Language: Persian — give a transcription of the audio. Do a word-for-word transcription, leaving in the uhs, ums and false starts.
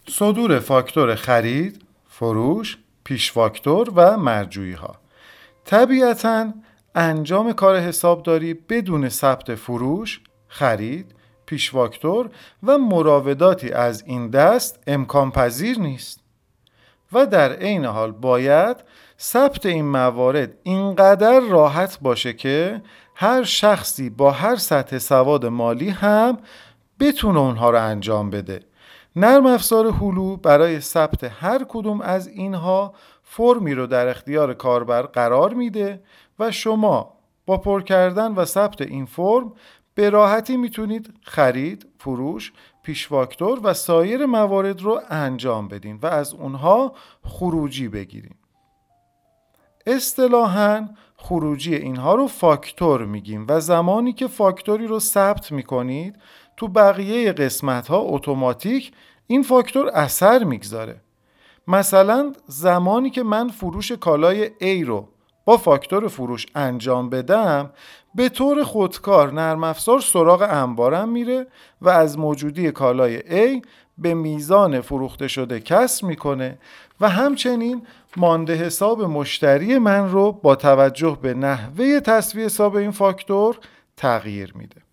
صدور فاکتور خرید، فروش، پیش فاکتور و مرجوعی ها. طبیعتاً انجام کار حسابداری بدون ثبت فروش، خرید، پیش فاکتور و مراوداتی از این دست امکان پذیر نیست و در عین حال باید ثبت این موارد اینقدر راحت باشه که هر شخصی با هر سطح سواد مالی هم بتونه اونها رو انجام بده. نرم افزار هلو برای ثبت هر کدوم از اینها فرمی رو در اختیار کاربر قرار میده و شما با پر کردن و ثبت این فرم به راحتی میتونید خرید، فروش، پیش فاکتور و سایر موارد رو انجام بدین و از اونها خروجی بگیرین. اصطلاحاً خروجی اینها رو فاکتور میگیم و زمانی که فاکتوری رو ثبت میکنید تو بقیه قسمت ها اتوماتیک این فاکتور اثر میگذاره. مثلا زمانی که من فروش کالای A رو با فاکتور فروش انجام بدم، به طور خودکار نرم افزار سراغ انبارم میره و از موجودی کالای A به میزان فروخته شده کسر میکنه و همچنین مانده حساب مشتری من رو با توجه به نحوه تسویه حساب این فاکتور تغییر میده.